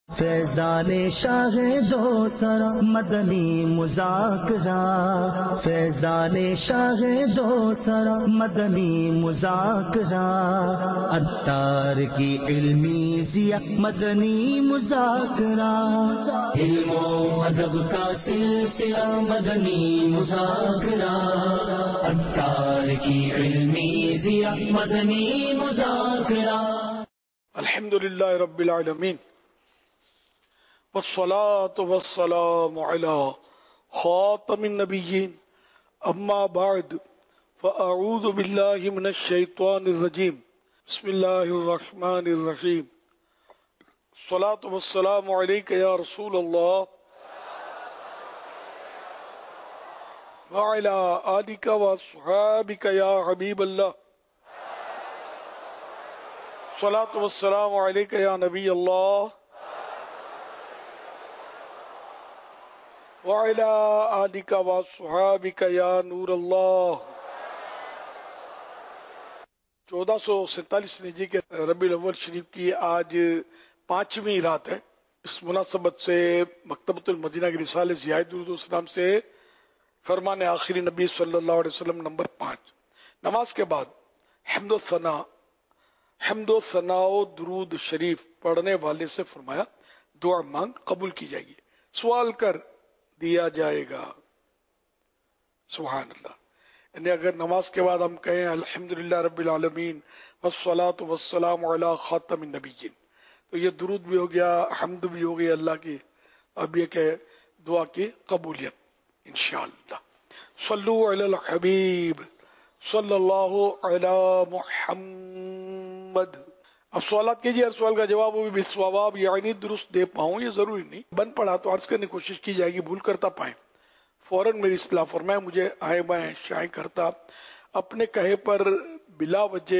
فیضان شاہ دو سرا مدنی مذاکرہ، فیضان شاہ دو سرا مدنی مذاکرہ، عطار کی علمی ضیاء مدنی مذاکرہ، علم و ادب کا سلسلہ مدنی مذاکرہ، عطار کی علمی ضیاء مدنی مذاکرہ۔ الحمدللہ رب العالمین، والصلاة والسلام على خاتم النبیین، اما بعد فاعوذ باللہ من الشیطان الرجیم، بسم اللہ الرحمن الرحیم۔ الصلاة والسلام علیک یا رسول اللہ وعلی آلک واصحابک یا حبیب اللہ، الصلاة والسلام علیک یا نبی اللہ وعلی آلک واصحابک یا نور اللہ۔ 1447 ہجری کے ربیع الاول شریف کی آج 5ویں رات ہے۔ اس مناسبت سے مکتبۃ المدینہ کی رسالہ ضیاء درود و سلام سے فرمان آخری نبی صلی اللہ علیہ وسلم نمبر 5، نماز کے بعد حمد و ثنا و درود شریف پڑھنے والے سے فرمایا دعا مانگ قبول کی جائے گی، سوال کر دیا جائے گا۔ سبحان اللہ۔ یعنی اگر نماز کے بعد ہم کہیں الحمدللہ رب العالمین والصلاة والسلام علی خاتم النبیین، تو یہ درود بھی ہو گیا، حمد بھی ہو گئی اللہ کی، اب یہ کہ دعا کی قبولیت انشاءاللہ۔ صلو علی الحبیب صلی اللہ علی محمد۔ اب سوالات کیجیے، ہر سوال کا جواب وہ بھی بالصواب یعنی درست دے پاؤں، یہ ضروری نہیں، بن پڑا تو عرض کرنے کی کوشش کی جائے گی، بھول کرتا پائیں فوراً میری اصلاح فرمائیں، مجھے آئے میں شائع کرتا اپنے کہے پر بلا وجہ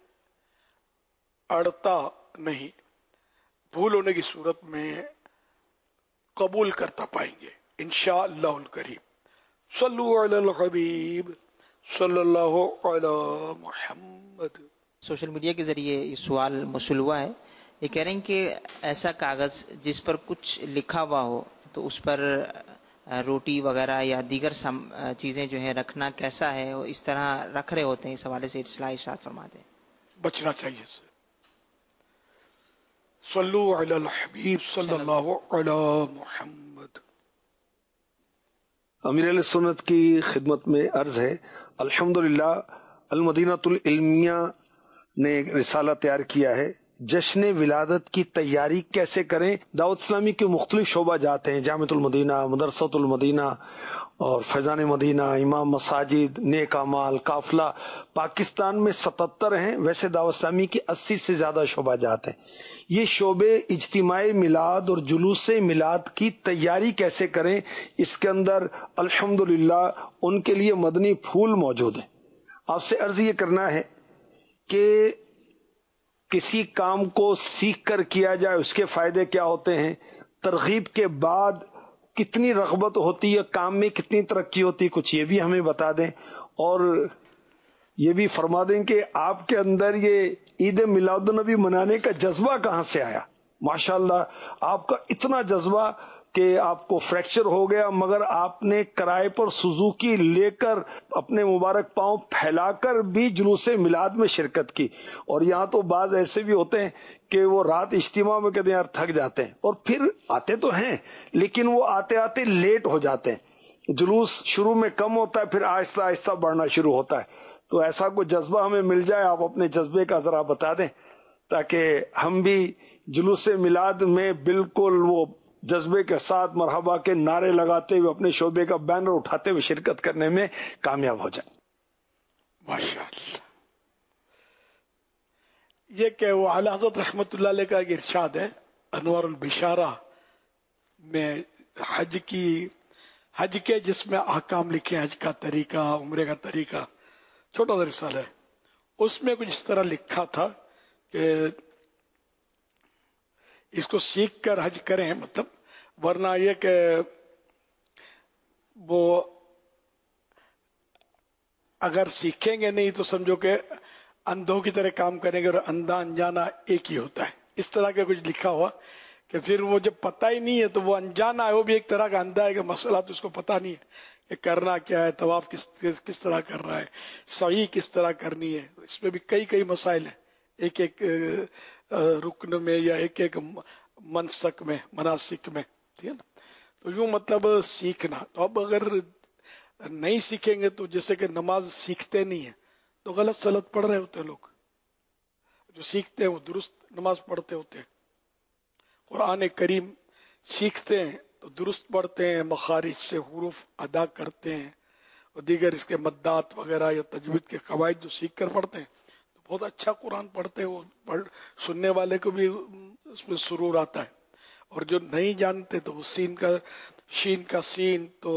اڑتا نہیں، بھول ہونے کی صورت میں قبول کرتا پائیں گے انشاءاللہ الکریم۔ صلو علی الحبیب صلی اللہ علی محمد۔ سوشل میڈیا کے ذریعے یہ سوال موصول ہوا ہے، یہ کہہ رہے ہیں کہ ایسا کاغذ جس پر کچھ لکھا ہوا ہو تو اس پر روٹی وغیرہ یا دیگر چیزیں جو ہیں رکھنا کیسا ہے، اور اس طرح رکھ رہے ہوتے ہیں، اس حوالے سے اصلاح ارشاد فرما دیں۔ بچنا چاہیے اس سے۔ صلو علی الحبیب صلی اللہ علی محمد۔ امیر علیہ سنت کی خدمت میں عرض ہے، الحمدللہ المدینۃ العلمیہ نے ایک رسالہ تیار کیا ہے، جشن ولادت کی تیاری کیسے کریں۔ دعوت اسلامی کے مختلف شعبہ جات ہیں، جامعۃ المدینہ، مدرسۃ المدینہ اور فیضان مدینہ، امام مساجد، نیک اعمال، قافلہ، پاکستان میں 77 ہیں، ویسے دعوت اسلامی کی 80 سے زیادہ شعبہ جات ہیں۔ یہ شعبے اجتماع میلاد اور جلوس میلاد کی تیاری کیسے کریں، اس کے اندر الحمدللہ ان کے لیے مدنی پھول موجود ہیں۔ آپ سے عرض یہ کرنا ہے کہ کسی کام کو سیکھ کر کیا جائے، اس کے فائدے کیا ہوتے ہیں، ترغیب کے بعد کتنی رغبت ہوتی ہے، کام میں کتنی ترقی ہوتی ہے، کچھ یہ بھی ہمیں بتا دیں، اور یہ بھی فرما دیں کہ آپ کے اندر یہ عید میلاد النبی منانے کا جذبہ کہاں سے آیا۔ ماشاءاللہ آپ کا اتنا جذبہ کہ آپ کو فریکچر ہو گیا، مگر آپ نے کرائے پر سوزوکی لے کر اپنے مبارک پاؤں پھیلا کر بھی جلوس میلاد میں شرکت کی۔ اور یہاں تو بعض ایسے بھی ہوتے ہیں کہ وہ رات اجتماع میں کہتے ہیں یار تھک جاتے ہیں، اور پھر آتے تو ہیں لیکن وہ آتے آتے لیٹ ہو جاتے ہیں، جلوس شروع میں کم ہوتا ہے، پھر آہستہ آہستہ بڑھنا شروع ہوتا ہے۔ تو ایسا کوئی جذبہ ہمیں مل جائے، آپ اپنے جذبے کا ذرا بتا دیں تاکہ ہم بھی جلوس میلاد میں بالکل وہ جذبے کے ساتھ مرحبا کے نعرے لگاتے ہوئے اپنے شعبے کا بینر اٹھاتے ہوئے شرکت کرنے میں کامیاب ہو جائیں۔ ماشاءاللہ۔ یہ کہ وہ اعلی حضرت رحمت اللہ علیہ کا ایک ارشاد ہے انوار البشارہ میں، حج کے جس میں احکام لکھے، حج کا طریقہ، عمرے کا طریقہ، چھوٹا سا رسالہ ہے، اس میں کچھ اس طرح لکھا تھا کہ اس کو سیکھ کر حج کریں، مطلب ورنہ یہ کہ وہ اگر سیکھیں گے نہیں تو سمجھو کہ اندھوں کی طرح کام کریں گے، اور اندھا انجانا ایک ہی ہوتا ہے، اس طرح کا کچھ لکھا ہوا کہ پھر وہ جب پتہ ہی نہیں ہے تو وہ انجانا ہے، وہ بھی ایک طرح کا اندھا ہے کہ مسئلہ تو اس کو پتہ نہیں ہے کہ کرنا کیا ہے، طواف کس طرح کر رہا ہے، سعی کس طرح کرنی ہے. اس میں بھی کئی مسائل ہیں، ایک ایک رکن میں یا ایک ایک منسک میں، مناسک میں، ٹھیک ہے نا. تو یوں مطلب سیکھنا. تو اب اگر نہیں سیکھیں گے تو جیسے کہ نماز سیکھتے نہیں ہیں تو غلط سلط پڑھ رہے ہوتے ہیں لوگ. جو سیکھتے ہیں وہ درست نماز پڑھتے ہوتے ہیں. قرآن کریم سیکھتے ہیں تو درست پڑھتے ہیں، مخارج سے حروف ادا کرتے ہیں، اور دیگر اس کے مدات وغیرہ یا تجوید کے قواعد جو سیکھ کر پڑھتے ہیں تو بہت اچھا قرآن پڑھتے ہیں. وہ سننے والے کو بھی اس میں سرور آتا ہے. اور جو نہیں جانتے تو وہ شین کا سین تو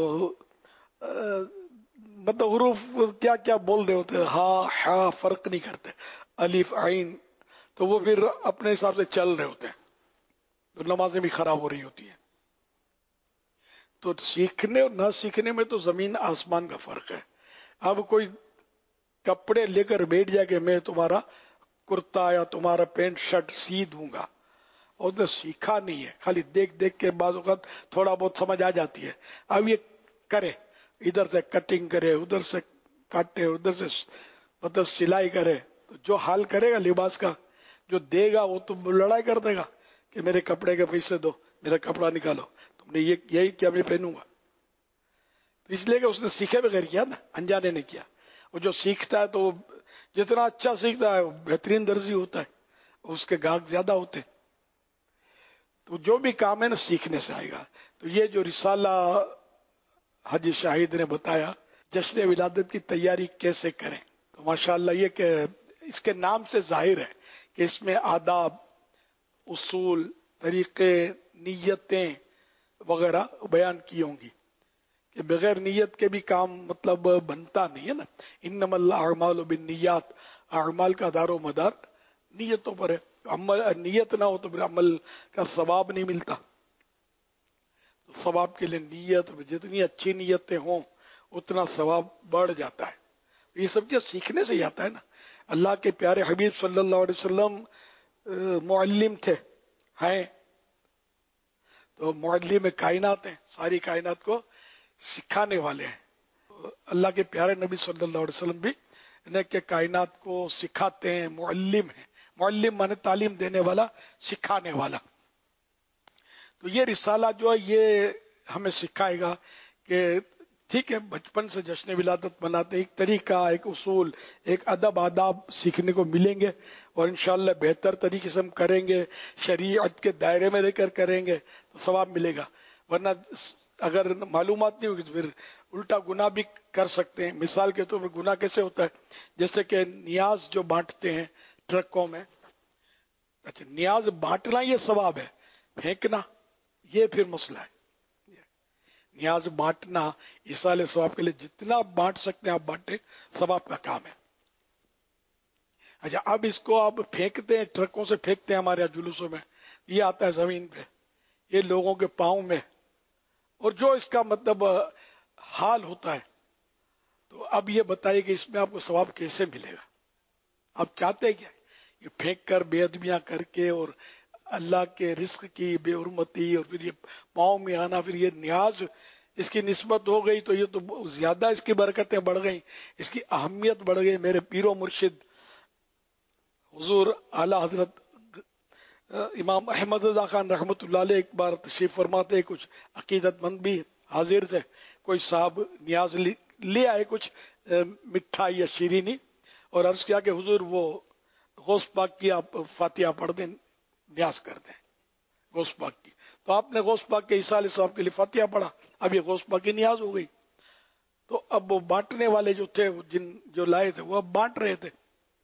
مطلب حروف کیا کیا بول رہے ہوتے ہیں، ہا فرق نہیں کرتے، الف عین، تو وہ پھر اپنے حساب سے چل رہے ہوتے ہیں تو نمازیں بھی خراب ہو رہی ہوتی ہیں. تو سیکھنے اور نہ سیکھنے میں تو زمین آسمان کا فرق ہے. اب کوئی کپڑے لے کر بیٹھ جائے کہ میں تمہارا کرتا یا تمہارا پینٹ شرٹ سی دوں گا، اور اس نے سیکھا نہیں ہے، خالی دیکھ دیکھ کے بعض اوقات تھوڑا بہت سمجھ آ جاتی ہے. اب یہ کرے، ادھر سے کٹنگ کرے، ادھر سے کاٹے، ادھر سے مطلب سلائی کرے، تو جو حال کرے گا لباس کا، جو دے گا وہ تو لڑائی کر دے گا کہ میرے کپڑے کے پیسے دو، میرا کپڑا نکالو، تم نے یہی کیا میں پہنوں گا. تو اس لیے کہ اس نے سیکھے بغیر کیا نا، انجانے نے کیا. وہ جو سیکھتا ہے تو وہ جتنا اچھا سیکھتا ہے وہ بہترین درزی ہوتا ہے، اس کے گاہک زیادہ ہوتے. تو جو بھی کام ہے نا سیکھنے سے آئے گا. تو یہ جو رسالہ حاجی شاہد نے بتایا جشن ولادت کی تیاری کیسے کریں، تو ماشاءاللہ یہ کہ اس کے نام سے ظاہر ہے کہ اس میں آداب، اصول، طریقے، نیتیں وغیرہ بیان کی ہوں گی کہ بغیر نیت کے بھی کام مطلب بنتا نہیں ہے نا. انما الاعمال بالنیات، اعمال کا دار و مدار نیتوں پر ہے. نیت نہ ہو تو پھر عمل کا ثواب نہیں ملتا. تو ثواب کے لیے نیت، جتنی اچھی نیتیں ہوں اتنا ثواب بڑھ جاتا ہے. یہ سب چیز سیکھنے سے ہی آتا ہے نا. اللہ کے پیارے حبیب صلی اللہ علیہ وسلم معلم تھے، ہیں تو معلم کائنات ہیں، ساری کائنات کو سکھانے والے ہیں. اللہ کے پیارے نبی صلی اللہ علیہ وسلم بھی انہیں کہ کائنات کو سکھاتے ہیں، معلم ہیں. معلم مانے تعلیم دینے والا، سکھانے والا. تو یہ رسالہ جو ہے یہ ہمیں سکھائے گا کہ ٹھیک ہے بچپن سے جشن ولادت مناتے، ایک طریقہ، ایک اصول، ایک ادب آداب سیکھنے کو ملیں گے، اور انشاءاللہ بہتر طریقے سے ہم کریں گے، شریعت کے دائرے میں رہ کر کریں گے تو ثواب ملے گا. ورنہ اگر معلومات نہیں ہوگی تو پھر الٹا گناہ بھی کر سکتے ہیں. مثال کے طور پر گناہ کیسے ہوتا ہے، جیسے کہ نیاز جو بانٹتے ہیں ٹرکوں میں، اچھا نیاز بانٹنا یہ ثواب ہے، پھینکنا یہ پھر مسئلہ ہے. نیاز بانٹنا ایصال ثواب کے لیے جتنا بانٹ سکتے ہیں آپ بانٹے، ثواب کا کام ہے. اچھا اب اس کو آپ پھینکتے ہیں، ٹرکوں سے پھینکتے ہیں ہمارے یہاں جلوسوں میں، یہ آتا ہے زمین پہ، یہ لوگوں کے پاؤں میں، اور جو اس کا مطلب حال ہوتا ہے. تو اب یہ بتائیے کہ اس میں آپ کو ثواب کیسے ملے گا؟ آپ چاہتے ہیں کیا یہ پھینک کر بے ادبیاں کر کے اور اللہ کے رزق کی بے حرمتی، اور پھر یہ پاؤں میں آنا، پھر یہ نیاز اس کی نسبت ہو گئی تو یہ تو زیادہ اس کی برکتیں بڑھ گئیں، اس کی اہمیت بڑھ گئی. میرے پیر و مرشد حضور اعلی حضرت امام احمد رضا خان رحمت اللہ علیہ ایک بار تشریف فرماتے، کچھ عقیدت مند بھی حاضر تھے، کوئی صاحب نیاز لے آئے کچھ مٹھائی یا شیرینی، اور عرض کیا کہ حضور وہ غوث پاک کی آپ فاتحہ پڑھ دیں، نیاز کر دیں غوث پاک کی. تو آپ نے غوث پاک کے ایصال ثواب کے لیے فاتحہ پڑھا، اب یہ غوث پاک کی نیاز ہو گئی. تو اب وہ بانٹنے والے جو تھے، جو لائے تھے، وہ اب بانٹ رہے تھے.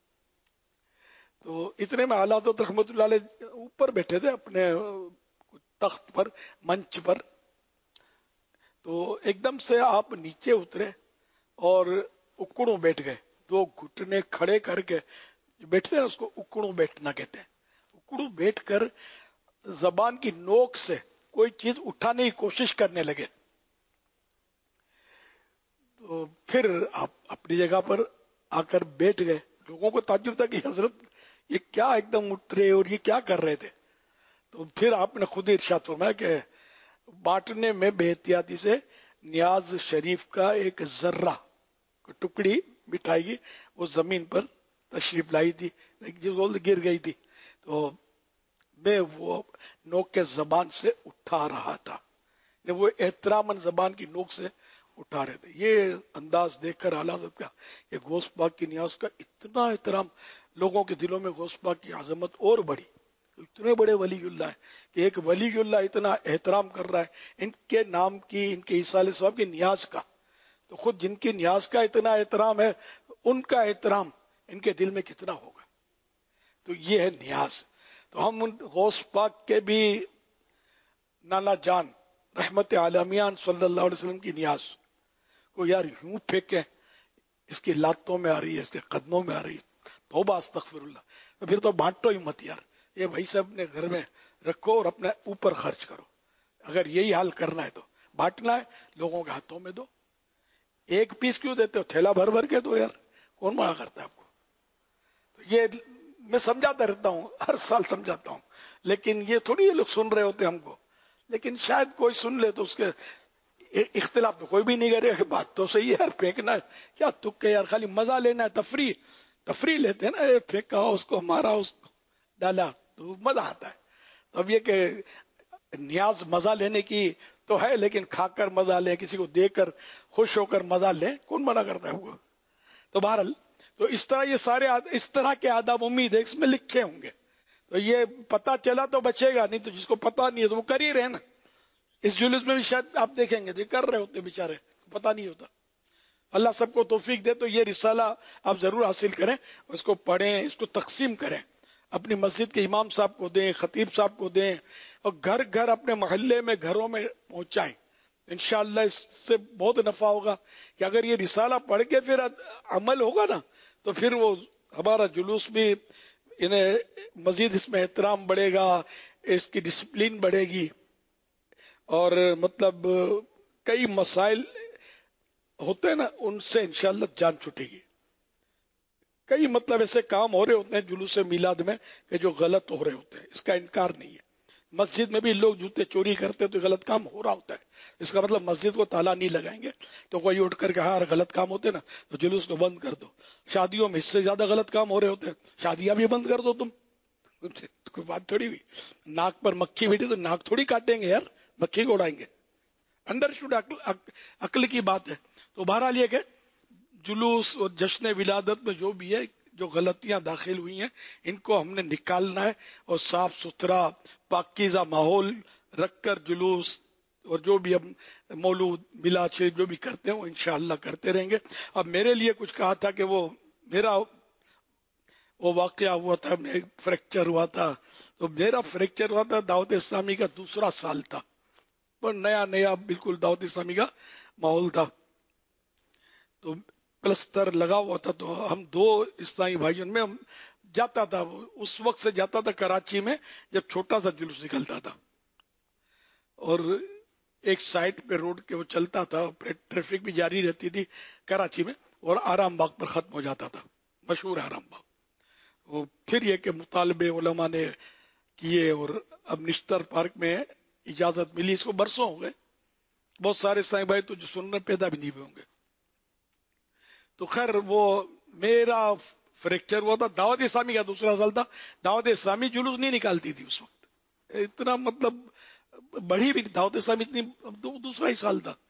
تو اتنے میں اعلیٰ حضرت رحمت اللہ علیہ اوپر بیٹھے تھے اپنے تخت پر، منچ پر. تو ایک دم سے آپ نیچے اترے اور اکڑوں بیٹھ گئے، دو گھٹنے کھڑے کر کے جو بیٹھتے ہیں اس کو اکڑوں بیٹھنا کہتے ہیں. اکڑوں بیٹھ کر زبان کی نوک سے کوئی چیز اٹھانے کی کوشش کرنے لگے. تو پھر آپ اپنی جگہ پر آ کر بیٹھ گئے. لوگوں کو تعجب تھا کہ حضرت یہ کیا ایک دم اترے اور یہ کیا کر رہے تھے. تو پھر آپ نے خود ارشاد فرمایا کہ بانٹنے میں بے احتیاطی سے نیاز شریف کا ایک ذرہ ٹکڑی مٹھائی کی وہ زمین پر تشریف لائی تھی، جو گر گئی تھی، تو میں وہ نوک کے زبان سے اٹھا رہا تھا، وہ احتراماً زبان کی نوک سے اٹھا رہے تھے. یہ انداز دیکھ کر اعلی حضرت کا کہ غوث پاک کی نیاز کا اتنا احترام، لوگوں کے دلوں میں غوث پاک کی عظمت اور بڑھی. اتنے بڑے ولی اللہ ہیں کہ ایک ولی اللہ اتنا احترام کر رہا ہے ان کے نام کی، ان کے عیسیٰ صاحب کی نیاز کا. تو خود جن کی نیاز کا اتنا احترام ہے، ان کا احترام ان کے دل میں کتنا ہوگا. تو یہ ہے نیاز. تو ہم ان غوث پاک کے بھی نانا جان رحمت عالمیان صلی اللہ علیہ وسلم کی نیاز کو یار یوں پھینکیں، اس کی لاتوں میں آ رہی ہے، اس کے قدموں میں آ رہی ہے، توبہ استغفر اللہ. تو پھر تو بانٹو ہی مت یار، یہ بھائی سے اپنے گھر میں رکھو اور اپنے اوپر خرچ کرو. اگر یہی حال کرنا ہے تو بانٹنا ہے، لوگوں کے ہاتھوں میں دو. ایک پیس کیوں دیتے ہو؟ تھیلا بھر بھر کے دو یار، کون منع کرتا ہے آپ کو؟ تو یہ میں سمجھاتا رہتا ہوں، ہر سال سمجھاتا ہوں، لیکن یہ تھوڑی یہ لوگ سن رہے ہوتے ہم کو. لیکن شاید کوئی سن لے تو اس کے اختلاف تو کوئی بھی نہیں کرے کہ بات تو صحیح ہے یار، پھینکنا ہے کیا تک کے یار، خالی مزہ لینا ہے، تفریح لیتے ہیں نا، پھینکا اس کو، مارا اس کو، ڈالا تو مزہ آتا ہے. تو اب یہ کہ نیاز مزہ لینے کی تو ہے، لیکن کھا کر مزہ لیں، کسی کو دے کر خوش ہو کر مزہ لیں، کون منع کرتا ہے وہ؟ تو بہرحال تو اس طرح یہ سارے اس طرح کے آداب امید ہے اس میں لکھے ہوں گے. تو یہ پتا چلا تو بچے گا، نہیں تو جس کو پتا نہیں ہے تو وہ کر ہی رہے نا. اس جلوس میں بھی شاید آپ دیکھیں گے تو یہ کر رہے ہوتے بیچارے، پتا نہیں ہوتا. اللہ سب کو توفیق دے. تو یہ رسالہ آپ ضرور حاصل کریں، اس کو پڑھیں، اس کو تقسیم کریں، اپنی مسجد کے امام صاحب کو دیں، خطیب صاحب کو دیں، اور گھر گھر اپنے محلے میں، گھروں میں پہنچائیں. انشاءاللہ اس سے بہت نفع ہوگا کہ اگر یہ رسالہ پڑھ کے پھر عمل ہوگا نا، تو پھر وہ ہمارا جلوس بھی انہیں مزید اس میں احترام بڑھے گا، اس کی ڈسپلن بڑھے گی، اور مطلب کئی مسائل ہوتے ہیں نا ان سے انشاءاللہ جان چھٹے گی. کئی مطلب ایسے کام ہو رہے ہوتے ہیں جلوس میلاد میں کہ جو غلط ہو رہے ہوتے ہیں، اس کا انکار نہیں ہے. مسجد میں بھی لوگ جوتے چوری کرتے تو غلط کام ہو رہا ہوتا ہے، اس کا مطلب مسجد کو تالا نہیں لگائیں گے تو کوئی اٹھ کر کے ہاں غلط کام ہوتے نا تو جلوس کو بند کر دو. شادیوں میں اس سے زیادہ غلط کام ہو رہے ہوتے ہیں، شادیاں بھی بند کر دو. تم سے کوئی بات تھوڑی ہوئی، ناک پر مکھی بیٹھی تو ناک تھوڑی کاٹیں گے یار، مکھی کو اڑائیں گے. انڈرسٹوڈ، عقل کی بات ہے. تو بہرحال یہ کہ جلوس اور جشن ولادت میں جو بھی ہے، جو غلطیاں داخل ہوئی ہیں ان کو ہم نے نکالنا ہے، اور صاف ستھرا پاکیزہ ماحول رکھ کر جلوس اور جو بھی ہم مولود میلاد شریف جو بھی کرتے ہیں وہ انشاءاللہ کرتے رہیں گے. اب میرے لیے کچھ کہا تھا کہ وہ میرا وہ واقعہ ہوا تھا، میں فریکچر ہوا تھا. تو میرا فریکچر ہوا تھا دعوت اسلامی کا دوسرا سال تھا، پر نیا بالکل دعوت اسلامی کا ماحول تھا. تو پلستر لگا ہوا تھا. تو ہم دو اسلامی بھائیوں میں ہم جاتا تھا، اس وقت سے جاتا تھا کراچی میں جب چھوٹا سا جلوس نکلتا تھا، اور ایک سائٹ پہ روڈ کے وہ چلتا تھا، ٹریفک بھی جاری رہتی تھی کراچی میں، اور آرام باغ پر ختم ہو جاتا تھا، مشہور آرام باغ. وہ پھر یہ کہ مطالبے علماء نے کیے، اور اب نشتر پارک میں اجازت ملی، اس کو برسوں ہو گئے. بہت سارے سائیں بھائی تو جو سننے پیدا بھی نہیں ہوئے ہوں گے. تو خیر وہ میرا فریکچر ہوا تھا، دعوت اسلامی کا دوسرا سال تھا. دعوت اسلامی جلوس نہیں نکالتی تھی اس وقت، اتنا مطلب بڑھی بھی دعوت اسلامی اتنی، دوسرا ہی سال تھا،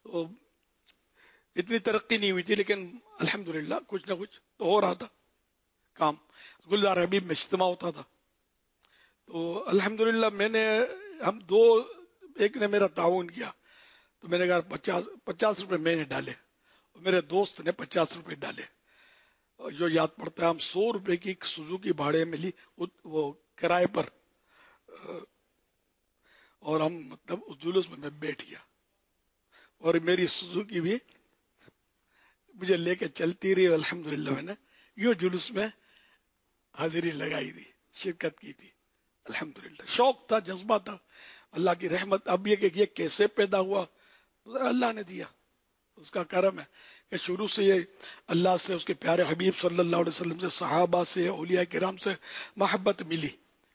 اتنی ترقی نہیں ہوئی تھی، لیکن الحمدللہ کچھ نہ کچھ تو ہو رہا تھا کام. گلزار حبیب میں اجتماع ہوتا تھا. تو الحمدللہ ہم دو، ایک نے میرا تعاون کیا، تو میں نے کہا 50 روپے میں نے ڈالے، میرے دوست نے 50 روپے ڈالے. جو یاد پڑتا ہے ہم 100 روپے کی سوزوکی بھاڑے میں لی، وہ کرائے پر، اور ہم مطلب اس جلوس میں بیٹھ گیا، اور میری سوزوکی بھی مجھے لے کے چلتی رہی. الحمدللہ میں نے یوں جلوس میں حاضری لگائی تھی، شرکت کی تھی. الحمدللہ شوق تھا، جذبہ تھا، اللہ کی رحمت. اب یہ کہ یہ کیسے پیدا ہوا، اللہ نے دیا، اس کا کرم ہے کہ شروع سے یہ اللہ سے، اس کے پیارے حبیب صلی اللہ علیہ وسلم سے، صحابہ سے، اولیاء کرام سے محبت ملی.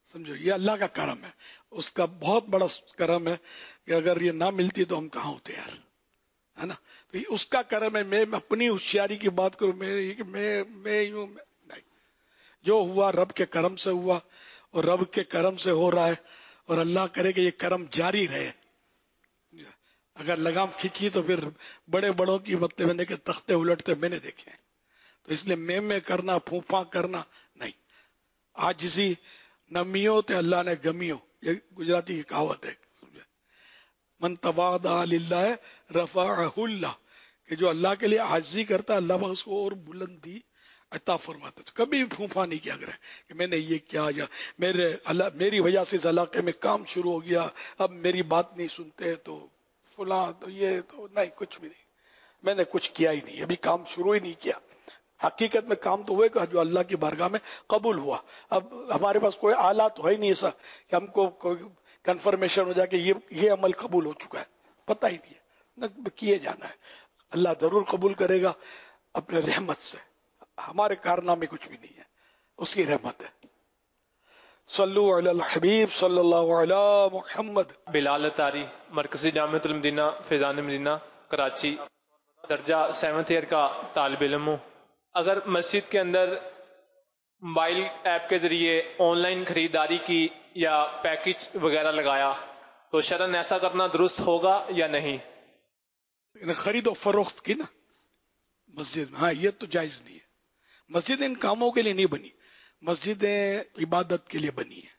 سمجھو، یہ اللہ کا کرم ہے، اس کا بہت بڑا کرم ہے کہ اگر یہ نہ ملتی تو ہم کہاں ہوتے یار، ہے نا. تو یہ اس کا کرم ہے. میں اپنی ہوشیاری کی بات کروں، میں یوں نہیں، جو ہوا رب کے کرم سے ہوا اور رب کے کرم سے ہو رہا ہے، اور اللہ کرے کہ یہ کرم جاری رہے. اگر لگام کھینچی تو پھر بڑے بڑوں کی مطلب کہ تختے الٹتے میں نے دیکھے ہیں. تو اس لیے میں کرنا، پھونپا کرنا نہیں. عاجزی نمیوں تے اللہ نے گمیوں، یہ گجراتی کی کہاوت ہے. سمجھے، من تواضع للہ رفعہ اللہ، کہ جو اللہ کے لیے عاجزی کرتا ہے اللہ اس کو اور بلندی عطا فرماتا. تو کبھی پھونپا نہیں کیا کرے کہ میں نے یہ کیا، یا میری وجہ سے اس علاقے میں کام شروع ہو گیا، اب میری بات نہیں سنتے تو فلاں، تو یہ تو نہیں، کچھ بھی نہیں. میں نے کچھ کیا ہی نہیں، ابھی کام شروع ہی نہیں کیا. حقیقت میں کام تو ہوئے گا جو اللہ کی بارگاہ میں قبول ہوا. اب ہمارے پاس کوئی آلات ہے ہی نہیں ایسا کہ ہم کو کوئی کنفرمیشن ہو جائے کہ یہ عمل قبول ہو چکا ہے، پتہ ہی نہیں ہے. نہ کیے جانا ہے. اللہ ضرور قبول کرے گا اپنے رحمت سے. ہمارے کارنامے کچھ بھی نہیں ہے، اس کی رحمت ہے. صلو علی الحبیب صلی اللہ علی محمد. بلال اتاری، مرکزی جامعۃ المدینہ فیضان مدینہ کراچی، درجہ 7th ایئر کا طالب علم ہوں. اگر مسجد کے اندر موبائل ایپ کے ذریعے آن لائن خریداری کی یا پیکج وغیرہ لگایا تو شرعاً ایسا کرنا درست ہوگا یا نہیں؟ خرید و فروخت کی نا مسجد میں، ہاں یہ تو جائز نہیں ہے. مسجد ان کاموں کے لیے نہیں بنی، مسجدیں عبادت کے لیے بنی ہے.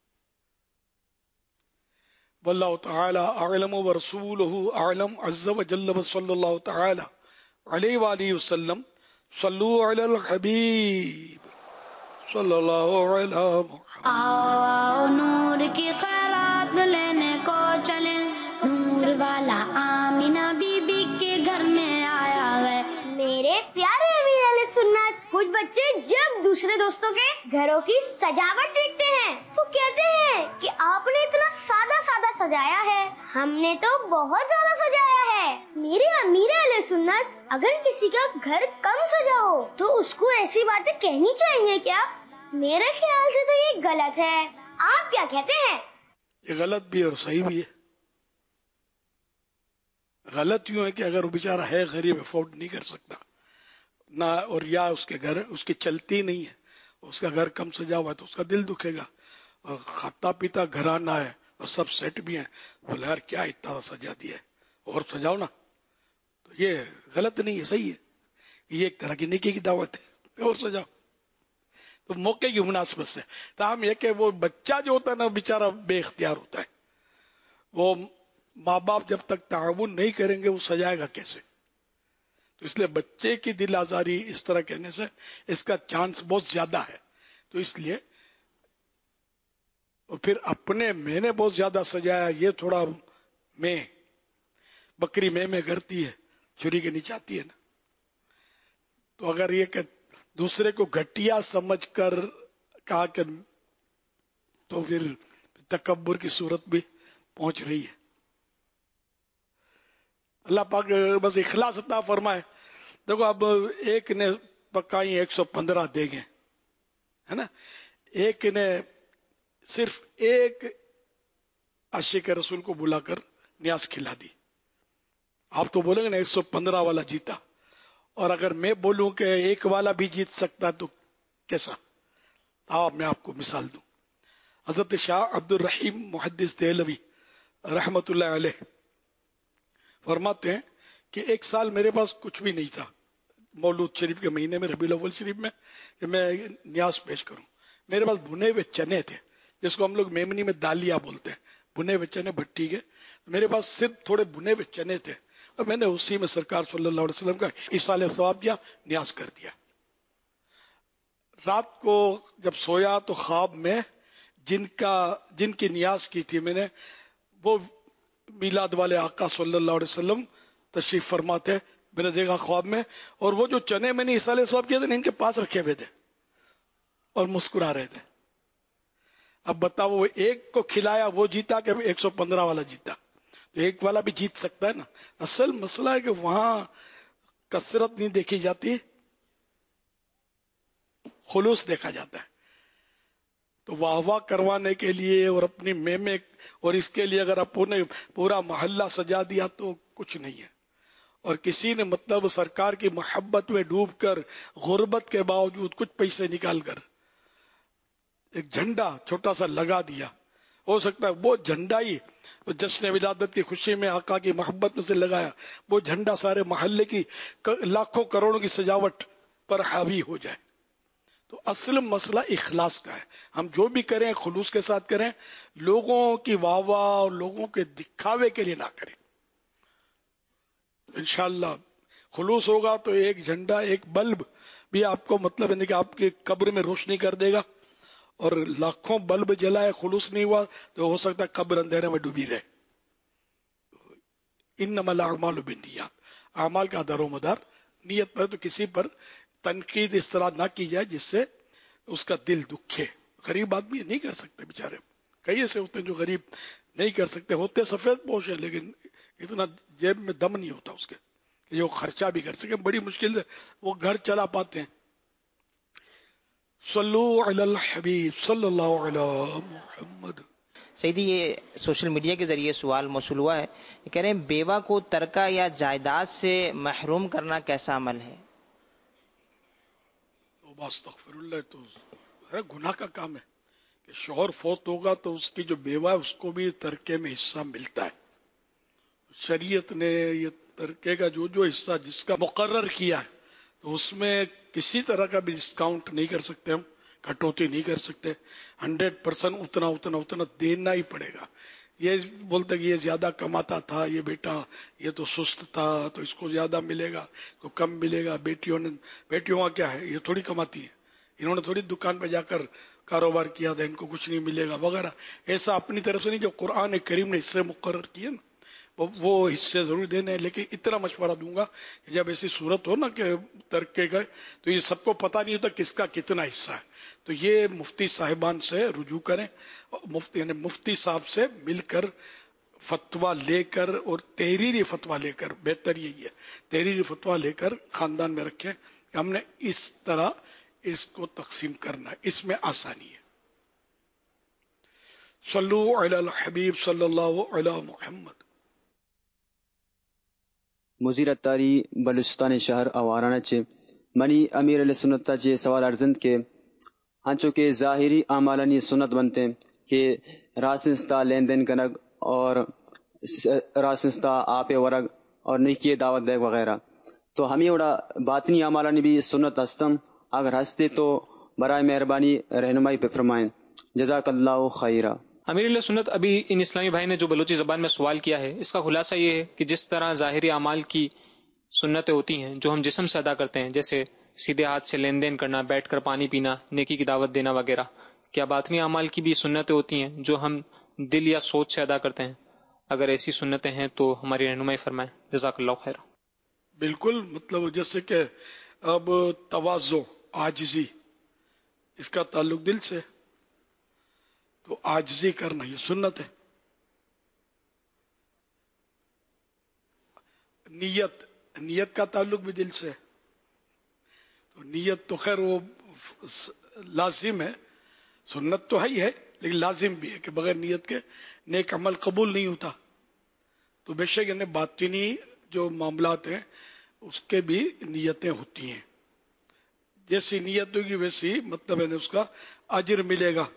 واللہ تعالی اعلم ورسولہ اعلم عز وجل صلی اللہ تعالی علیہ وآلہ وسلم. صلو علی الحبیب صلی اللہ علیہ محمد. آؤ نور کی خیرات لینے کو چلیں، نور والا آمینہ بی بی کے گھر میں آیا ہے. میرے پیارے امیر علیہ سنت، کچھ بچے جب دوسرے دوستوں کے گھروں کی سجاوٹ دیکھتے ہیں تو کہتے ہیں کہ آپ نے اتنا سادہ سادہ سجایا ہے، ہم نے تو بہت زیادہ سجایا ہے. میرے امیر علیہ سنت، اگر کسی کا گھر کم سجا ہو تو اس کو ایسی باتیں کہنی چاہیے کیا؟ میرے خیال سے تو یہ غلط ہے. آپ کیا کہتے ہیں؟ یہ غلط بھی اور صحیح بھی ہے. غلط یوں ہے کہ اگر وہ بیچارہ ہے غریب، افورڈ نہیں کر سکتا نہ، اور یا اس کے گھر اس کی چلتی نہیں ہے، اس کا گھر کم سجا ہوا ہے تو اس کا دل دکھے گا. اور کھاتا پیتا گھرانہ ہے اور سب سیٹ بھی ہیں، بولے یار کیا اتنا سجا دیا ہے، اور سجاؤ نا. تو یہ غلط نہیں ہے، صحیح ہے. یہ ایک طرح کی نیکی کی دعوت ہے، اور سجاؤ. تو موقع کی مناسبت سے تاہم یہ کہ وہ بچہ جو ہوتا ہے نا بیچارہ بے اختیار ہوتا ہے، وہ ماں باپ جب تک تعاون نہیں کریں گے وہ سجائے گا کیسے؟ تو اس لیے بچے کی دل آزاری اس طرح کہنے سے اس کا چانس بہت زیادہ ہے. تو اس لیے اور پھر اپنے میں نے بہت زیادہ سجایا، یہ تھوڑا میں بکری میں کرتی ہے، چھری کے نیچے آتی ہے نا. تو اگر یہ کہ دوسرے کو گھٹیا سمجھ کر کہا کہ تو پھر تکبر کی صورت بھی پہنچ رہی ہے. اللہ پاک بس اخلاص عطا فرمائے. دیکھو اب ایک نے پکائی 115 دے گئے، ہے نا، ایک نے صرف ایک عاشق رسول کو بلا کر نیاز کھلا دی. آپ تو بولیں گے نا 115 والا جیتا، اور اگر میں بولوں کہ ایک والا بھی جیت سکتا تو کیسا؟ میں آپ کو مثال دوں. حضرت شاہ عبد الرحیم محدث دہلوی رحمت اللہ علیہ فرماتے ہیں کہ ایک سال میرے پاس کچھ بھی نہیں تھا، مولود شریف کے مہینے میں، ربیع الاول شریف میں، کہ میں نیاز پیش کروں. میرے پاس بھنے ہوئے چنے تھے، جس کو ہم لوگ میمنی میں دالیا بولتے ہیں، بھنے ہوئے چنے بھٹی کے. میرے پاس صرف تھوڑے بھنے ہوئے چنے تھے، اور میں نے اسی میں سرکار صلی اللہ علیہ وسلم کا ایصال ثواب کیا، نیاز کر دیا. رات کو جب سویا تو خواب میں جن کی نیاز کی تھی میں نے، وہ میلاد والے آقا صلی اللہ علیہ وسلم تشریف فرماتے، میں نے دیکھا خواب میں، اور وہ جو چنے میں نے ایصال ثواب کیے تھے ان کے پاس رکھے ہوئے تھے اور مسکرا رہے تھے. اب بتاؤ وہ ایک کو کھلایا وہ جیتا کہ 115 والا جیتا؟ تو ایک والا بھی جیت سکتا ہے نا. اصل مسئلہ ہے کہ وہاں کثرت نہیں دیکھی جاتی، خلوص دیکھا جاتا ہے. تو واہ واہ کروانے کے لیے اور اپنی میں اور اس کے لیے اگر آپ نے پورا محلہ سجا دیا تو کچھ نہیں ہے. اور کسی نے مطلب سرکار کی محبت میں ڈوب کر غربت کے باوجود کچھ پیسے نکال کر ایک جھنڈا چھوٹا سا لگا دیا، ہو سکتا ہے وہ جھنڈا ہی جشن ولادت کی خوشی میں آقا کی محبت میں سے لگایا، وہ جھنڈا سارے محلے کی لاکھوں کروڑوں کی سجاوٹ پر حاوی ہو جائے. تو اصل مسئلہ اخلاص کا ہے. ہم جو بھی کریں خلوص کے ساتھ کریں، لوگوں کی واہ واہ اور لوگوں کے دکھاوے کے لیے نہ کریں. انشاءاللہ خلوص ہوگا تو ایک جھنڈا ایک بلب بھی آپ کو مطلب ہے کہ آپ کی قبر میں روشنی کر دے گا، اور لاکھوں بلب جلائے خلوص نہیں ہوا تو ہو سکتا ہے قبر اندھیرے میں ڈوبی رہے. انما الاعمال بالنیات، اعمال کا دار و مدار نیت پر. تو کسی پر تنقید اس طرح نہ کی جائے جس سے اس کا دل دکھے. غریب آدمی نہیں کر سکتے بیچارے، کئی ایسے ہوتے ہیں جو غریب نہیں کر سکتے، ہوتے سفید پوش ہیں لیکن اتنا جیب میں دم نہیں ہوتا اس کے کہ وہ خرچہ بھی کر سکے. بڑی مشکل سے وہ گھر چلا پاتے ہیں. صلو علی الحبیب صلی اللہ علی محمد. سیدی یہ سوشل میڈیا کے ذریعے سوال موصول ہوا ہے، یہ کہہ رہے ہیں بیوہ کو ترکہ یا جائیداد سے محروم کرنا کیسا عمل ہے؟ توبہ استغفر اللہ. تو گناہ کا کام ہے کہ شوہر فوت ہوگا تو اس کی جو بیوہ ہے اس کو بھی ترکے میں حصہ ملتا ہے. شریعت نے یہ ترکے کا جو حصہ جس کا مقرر کیا ہے تو اس میں کسی طرح کا بھی ڈسکاؤنٹ نہیں کر سکتے، ہم کٹوتی نہیں کر سکتے. 100% اتنا دینا ہی پڑے گا. یہ بولتے کہ یہ زیادہ کماتا تھا یہ بیٹا، یہ تو سست تھا تو اس کو زیادہ ملے گا، کو کم ملے گا. بیٹیوں کا کیا ہے، یہ تھوڑی کماتی ہے، انہوں نے تھوڑی دکان پہ جا کر کاروبار کیا تھا، ان کو کچھ نہیں ملے گا وغیرہ. ایسا اپنی طرف سے نہیں، جو قرآن کریم نے حصے مقرر کیے نا وہ حصے ضرور دینے ہیں. لیکن اتنا مشورہ دوں گا کہ جب ایسی صورت ہو نا کہ ترکے کا، تو یہ سب کو پتہ نہیں ہوتا کس کا کتنا حصہ ہے، تو یہ مفتی صاحبان سے رجوع کریں، مفتی صاحب سے مل کر فتویٰ لے کر اور تحریری فتویٰ لے کر، بہتر یہی ہے تحریری فتویٰ لے کر خاندان میں رکھیں کہ ہم نے اس طرح اس کو تقسیم کرنا ہے، اس میں آسانی ہے. صلو علی الحبیب صلی اللہ علی محمد. مزیر اتاری بلوچستان شہر اوارانہ چے منی امیر علیہ سنت چے سوال ارزند کے ہنچو کے ظاہری اعمالانی سنت بنتے ہیں کہ راسنستا لین دین کنگ اور راسنستا آپ ورگ اور نیکی دعوت دے وغیرہ. تو ہمیں اڑا باطنی اعمالانی بھی سنت ہستم، اگر ہستے تو برائے مہربانی رہنمائی پہ فرمائیں. جزاک اللہ خیرہ. امیر علیہ سنت، ابھی ان اسلامی بھائی نے جو بلوچی زبان میں سوال کیا ہے اس کا خلاصہ یہ ہے کہ جس طرح ظاہری اعمال کی سنتیں ہوتی ہیں جو ہم جسم سے ادا کرتے ہیں، جیسے سیدھے ہاتھ سے لین دین کرنا، بیٹھ کر پانی پینا، نیکی کی دعوت دینا وغیرہ، کیا باطنی اعمال کی بھی سنتیں ہوتی ہیں جو ہم دل یا سوچ سے ادا کرتے ہیں؟ اگر ایسی سنتیں ہیں تو ہماری رہنمائی فرمائیں. جزاک اللہ خیر. بالکل، مطلب جیسے کہ اب تواضع، عاجزی، اس کا تعلق دل سے، تو عاجزی کرنا یہ سنت ہے. نیت کا تعلق بھی دل سے ہے، تو نیت تو خیر وہ لازم ہے، سنت تو ہے ہی ہے لیکن لازم بھی ہے کہ بغیر نیت کے نیک عمل قبول نہیں ہوتا. تو بے شک یعنی باطنی جو معاملات ہیں اس کے بھی نیتیں ہوتی ہیں، جیسی نیت ہوگی ویسی مطلب ہے اس کا اجر ملے گا.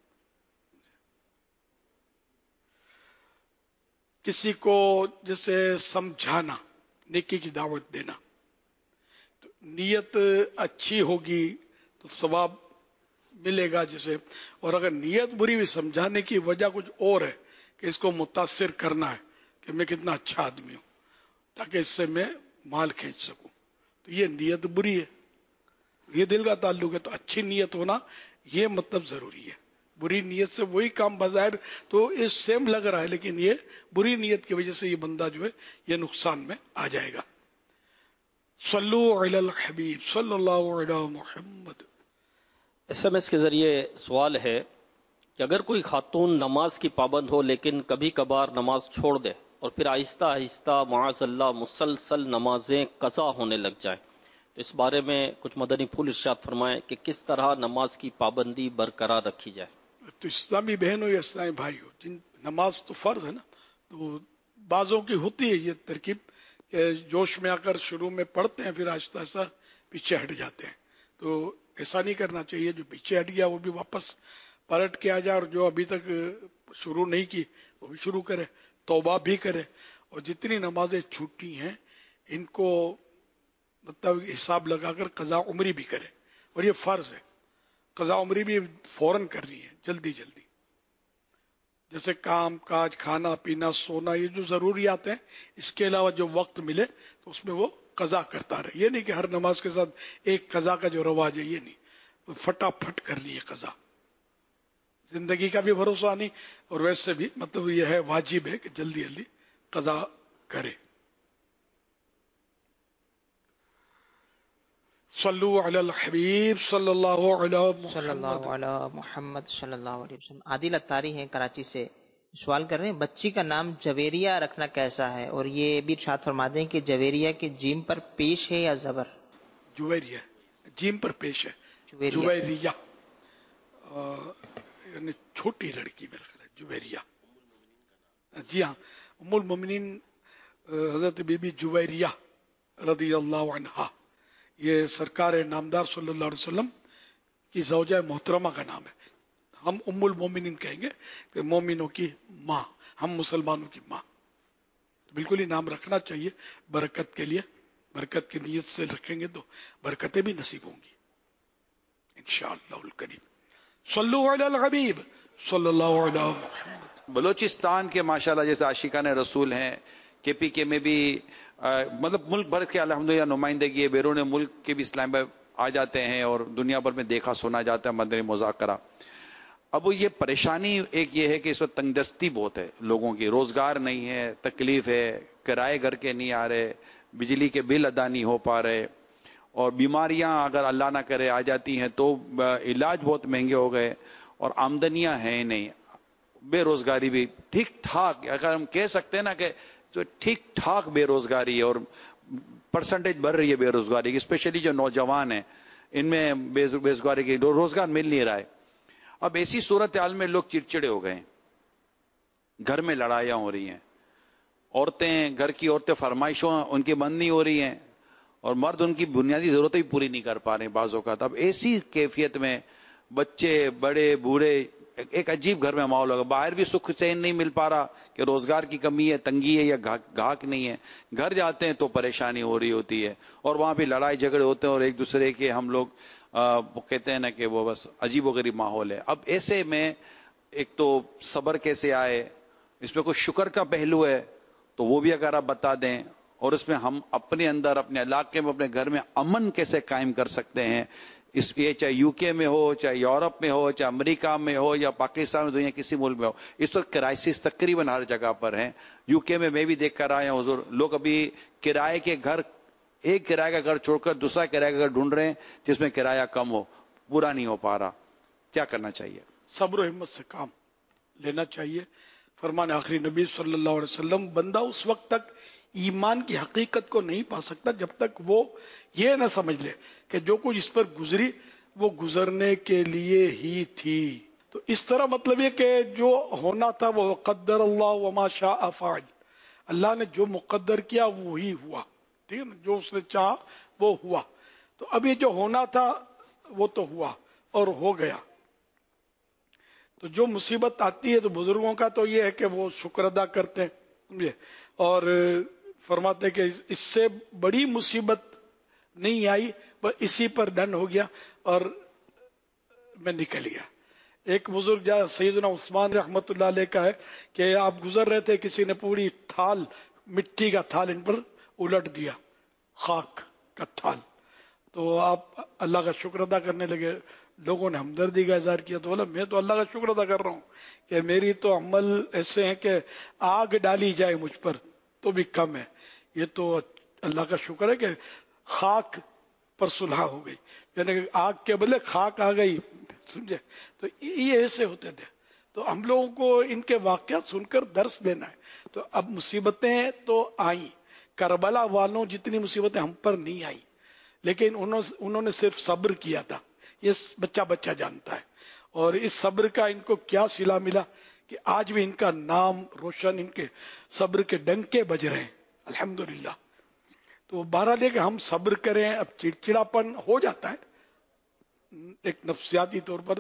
کسی کو جیسے سمجھانا، نیکی کی دعوت دینا، تو نیت اچھی ہوگی تو ثواب ملے گا جیسے. اور اگر نیت بری بھی، سمجھانے کی وجہ کچھ اور ہے کہ اس کو متاثر کرنا ہے کہ میں کتنا اچھا آدمی ہوں تاکہ اس سے میں مال کھینچ سکوں، تو یہ نیت بری ہے، یہ دل کا تعلق ہے. تو اچھی نیت ہونا یہ مطلب ضروری ہے. بری نیت سے وہی کام بظاہر تو اس سیم لگ رہا ہے لیکن یہ بری نیت کی وجہ سے یہ بندہ جو ہے یہ نقصان میں آ جائے گا. صلو علی الحبیب صلی اللہ علی محمد. SMS کے ذریعے سوال ہے کہ اگر کوئی خاتون نماز کی پابند ہو لیکن کبھی کبھار نماز چھوڑ دے اور پھر آہستہ آہستہ معاذ اللہ مسلسل نمازیں قضا ہونے لگ جائیں، تو اس بارے میں کچھ مدنی پھول ارشاد فرمائیں کہ کس طرح نماز کی پابندی برقرار رکھی جائے. تو اسلامی بہن ہو یا اسلامی بھائی ہو، جن نماز تو فرض ہے نا، تو بعضوں کی ہوتی ہے یہ ترکیب کہ جوش میں آ کر شروع میں پڑھتے ہیں، پھر آہستہ آہستہ پیچھے ہٹ جاتے ہیں. تو ایسا نہیں کرنا چاہیے. جو پیچھے ہٹ گیا وہ بھی واپس پلٹ کے آ جائے، اور جو ابھی تک شروع نہیں کی وہ بھی شروع کرے، توبہ بھی کرے. اور جتنی نمازیں چھوٹی ہیں ان کو مطلب حساب لگا کر قضا عمری بھی کرے. اور یہ فرض ہے، قضا عمری بھی فوراً کرنی ہے، جلدی جلدی. جیسے کام کاج، کھانا پینا، سونا، یہ جو ضروریات ہیں، اس کے علاوہ جو وقت ملے تو اس میں وہ قضا کرتا رہے. یہ نہیں کہ ہر نماز کے ساتھ ایک قضا کا جو رواج ہے یہ نہیں، فٹافٹ کرنی ہے قضا. زندگی کا بھی بھروسہ نہیں، اور ویسے بھی مطلب یہ ہے واجب ہے کہ جلدی جلدی قضا کرے. صلو علی الحبیب صلی اللہ علیہ صلی اللہ محمد. علیہ محمد صلی اللہ علیہ وسلم. عادل اتاری ہیں کراچی سے، سوال کر رہے ہیں بچی کا نام جویریہ رکھنا کیسا ہے، اور یہ بھی ارشاد فرما دیں کہ جویریہ کے جیم پر پیش ہے یا زبر؟ جویریہ جیم پر پیش ہے، جویریہ. جویریہ یعنی چھوٹی لڑکی میرا خیال ہے جویریہ. جی ہاں، ام المومنین حضرت بی بی جویریہ رضی اللہ عنہا، یہ سرکار نامدار صلی اللہ علیہ وسلم کی زوجہ محترمہ کا نام ہے. ہم ام المومنین کہیں گے کہ مومنوں کی ماں، ہم مسلمانوں کی ماں. بالکل ہی نام رکھنا چاہیے برکت کے لیے، برکت کی نیت سے رکھیں گے تو برکتیں بھی نصیب ہوں گی انشاءاللہ الکریم. صلو علی الحبیب صلی اللہ علیہ محمد. بلوچستان کے ماشاءاللہ جیسے عاشقان رسول ہیں، کے پی کے میں بھی مطلب ملک بھر کے الحمدللہ نمائندگی ہے، بیرون ملک کے بھی اسلام میں آ جاتے ہیں اور دنیا بھر میں دیکھا سنا جاتا ہے مدنی مذاکرہ. اب یہ پریشانی ایک یہ ہے کہ اس وقت تنگ دستی بہت ہے لوگوں کی، روزگار نہیں ہے، تکلیف ہے، کرائے گھر کے نہیں آ رہے، بجلی کے بل ادا نہیں ہو پا رہے، اور بیماریاں اگر اللہ نہ کرے آ جاتی ہیں تو علاج بہت مہنگے ہو گئے، اور آمدنیاں ہیں نہیں، بے روزگاری بھی ٹھیک ٹھاک، اگر ہم کہہ سکتے ہیں نا کہ ٹھیک ٹھاک بے روزگاری ہے، اور پرسنٹیج بڑھ رہی ہے بے روزگاری کی، اسپیشلی جو نوجوان ہیں ان میں بے روزگاری کی، روزگار مل نہیں رہا ہے. اب ایسی صورتحال میں لوگ چڑچڑے ہو گئے ہیں، گھر میں لڑائیاں ہو رہی ہیں، عورتیں گھر کی عورتیں فرمائشوں ان کی بند نہیں ہو رہی ہیں، اور مرد ان کی بنیادی ضرورتیں بھی پوری نہیں کر پا رہے ہیں بعض اوقات. اب ایسی کیفیت میں بچے بڑے بوڑھے ایک عجیب گھر میں ماحول ہوگا، باہر بھی سکھ چین نہیں مل پا رہا کہ روزگار کی کمی ہے، تنگی ہے یا گاہک نہیں ہے، گھر جاتے ہیں تو پریشانی ہو رہی ہوتی ہے، اور وہاں بھی لڑائی جھگڑے ہوتے ہیں، اور ایک دوسرے کے ہم لوگ کہتے ہیں نا کہ وہ بس عجیب و غریب ماحول ہے. اب ایسے میں ایک تو صبر کیسے آئے، اس میں کوئی شکر کا پہلو ہے تو وہ بھی اگر آپ بتا دیں، اور اس میں ہم اپنے اندر اپنے علاقے میں اپنے گھر میں امن کیسے قائم کر سکتے ہیں. اس یہ چاہے یو کے میں ہو، چاہے یورپ میں ہو، چاہے امریکہ میں ہو، یا پاکستان میں، دنیا کسی ملک میں ہو، اس وقت کرائسس تقریباً ہر جگہ پر ہیں. یو کے میں بھی دیکھ کر آئے ہیں حضور، لوگ ابھی کرائے کے گھر، ایک کرائے کا گھر چھوڑ کر دوسرا کرائے کا گھر ڈھونڈ رہے ہیں جس میں کرایہ کم ہو، پورا نہیں ہو پا رہا. کیا کرنا چاہیے؟ صبر و ہمت سے کام لینا چاہیے. فرمان آخری نبی صلی اللہ علیہ وسلم، بندہ اس وقت تک ایمان کی حقیقت کو نہیں پا سکتا جب تک وہ یہ نہ سمجھ لے کہ جو کچھ اس پر گزری وہ گزرنے کے لیے ہی تھی. تو اس طرح مطلب یہ کہ جو ہونا تھا وہ قدر اللہ وما شاء فعل، اللہ نے جو مقدر کیا وہی ہوا، ٹھیک ہے نا، جو اس نے چاہا وہ ہوا. تو اب یہ جو ہونا تھا وہ تو ہوا اور ہو گیا. تو جو مصیبت آتی ہے تو بزرگوں کا تو یہ ہے کہ وہ شکر ادا کرتے ہیں، سمجھے، اور فرماتے کہ اس سے بڑی مصیبت نہیں آئی، بس اسی پر ڈن ہو گیا اور میں نکل گیا. ایک بزرگ جہاں سیدنا عثمان رحمت اللہ علیہ کا ہے کہ آپ گزر رہے تھے، کسی نے پوری تھال، مٹی کا تھال ان پر الٹ دیا، خاک کا تھال. تو آپ اللہ کا شکر ادا کرنے لگے. لوگوں نے ہمدردی کا اظہار کیا تو بولا میں تو اللہ کا شکر ادا کر رہا ہوں کہ میری تو عمل ایسے ہیں کہ آگ ڈالی جائے مجھ پر تو بھی کم ہے، یہ تو اللہ کا شکر ہے کہ خاک پر صلح ہو گئی، یعنی کہ آگ کے بدلے خاک آ گئی، سمجھے. تو یہ ایسے ہوتے تھے. تو ہم لوگوں کو ان کے واقعات سن کر درس لینا ہے. تو اب مصیبتیں تو آئیں، کربلا والوں جتنی مصیبتیں ہم پر نہیں آئیں، لیکن انہوں نے صرف صبر کیا تھا، یہ بچہ جانتا ہے. اور اس صبر کا ان کو کیا صلہ ملا کہ آج بھی ان کا نام روشن، ان کے صبر کے ڈنکے بج رہے ہیں الحمدللہ۔ تو بہرحال یہ کہ ہم صبر کریں۔ اب چڑچڑاپن ہو جاتا ہے ایک نفسیاتی طور پر،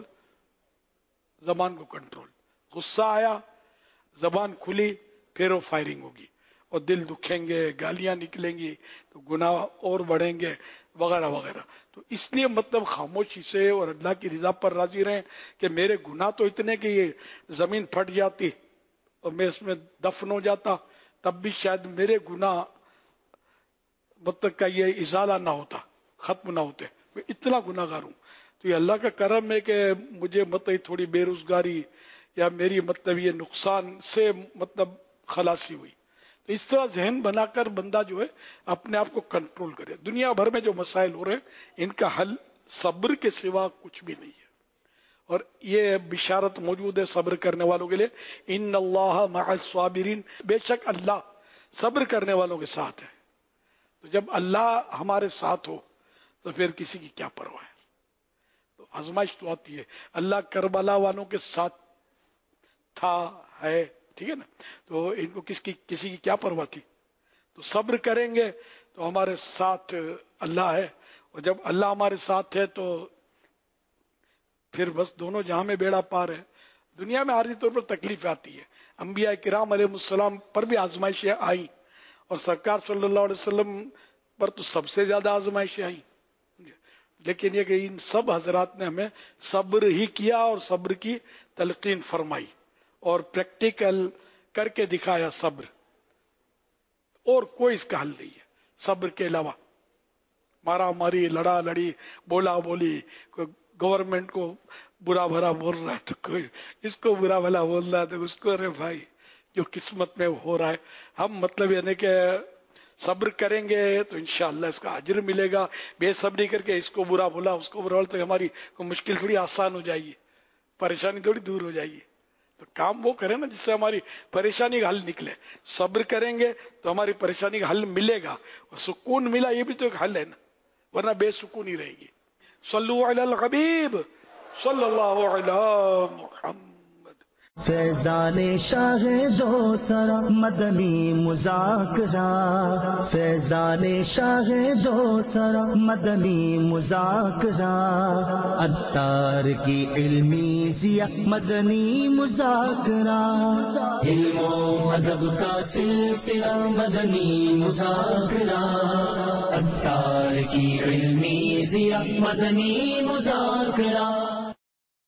زبان کو کنٹرول، غصہ آیا زبان کھلی پھر وہ فائرنگ ہوگی اور دل دکھیں گے، گالیاں نکلیں گی تو گناہ اور بڑھیں گے وغیرہ وغیرہ۔ تو اس لیے مطلب خاموشی سے اور اللہ کی رضا پر راضی رہیں کہ میرے گناہ تو اتنے کہ یہ زمین پھٹ جاتی اور میں اس میں دفن ہو جاتا، تب بھی شاید میرے گناہ مطلب کا یہ ازالہ نہ ہوتا، ختم نہ ہوتے، میں اتنا گناہ گار ہوں۔ تو یہ اللہ کا کرم ہے کہ مجھے مطلب تھوڑی بے روزگاری یا میری مطلب یہ نقصان سے مطلب خلاصی ہوئی۔ تو اس طرح ذہن بنا کر بندہ جو ہے اپنے آپ کو کنٹرول کرے۔ دنیا بھر میں جو مسائل ہو رہے ہیں ان کا حل صبر کے سوا کچھ بھی نہیں ہے، اور یہ بشارت موجود ہے صبر کرنے والوں کے لیے، ان اللہ مع الصابرین، بے شک اللہ صبر کرنے والوں کے ساتھ ہے۔ تو جب اللہ ہمارے ساتھ ہو تو پھر کسی کی کیا پرواہ ہے۔ تو آزمائش تو آتی ہے، اللہ کربلا والوں کے ساتھ تھا، ہے، ٹھیک ہے نا، تو ان کو کسی کی کیا پرواہ تھی۔ تو صبر کریں گے تو ہمارے ساتھ اللہ ہے، اور جب اللہ ہمارے ساتھ ہے تو پھر بس دونوں جہاں میں بیڑا پار ہے۔ دنیا میں عارضی طور پر تکلیف آتی ہے، انبیاء کرام علیہ السلام پر بھی آزمائشیں آئیں، اور سرکار صلی اللہ علیہ وسلم پر تو سب سے زیادہ آزمائشیں آئیں، لیکن یہ کہ ان سب حضرات نے ہمیں صبر ہی کیا اور صبر کی تلقین فرمائی اور پریکٹیکل کر کے دکھایا صبر، اور کوئی اس کا حل نہیں ہے صبر کے علاوہ۔ مارا ماری، لڑا لڑی، بولا بولی، کوئی گورنمنٹ کو برا بھلا بول رہا ہے تو کوئی اس کو برا بھلا بول رہا ہے تو اس کو، ارے بھائی جو قسمت میں ہو رہا ہے، ہم مطلب یعنی کہ صبر کریں گے تو انشاءاللہ اس کا اجر ملے گا۔ بے صبری کر کے اس کو برا بولا اس کو برا بولا تو ہماری کوئی مشکل تھوڑی آسان ہو جائے گی، پریشانی تھوڑی دور ہو جائے گی۔ تو کام وہ کریں نا جس سے ہماری پریشانی کا حل نکلے۔ صبر کریں گے تو ہماری پریشانی کا حل ملے گا، اور سکون ملا یہ بھی تو ایک حل ہے نا، ورنہ بے سکونی رہے گی۔ صلو علی الحبیب صلی اللہ علی محمد۔ فیضان شاہ دو سرا مدنی مذاکرہ، فیضان شاہ دو سرا مدنی مذاکرہ، عطار کی علمی ضیاء مدنی مذاکرہ، علم و ادب کا سلسلہ مدنی مذاکرہ، عطار کی علمی ضیاء مدنی مذاکرہ۔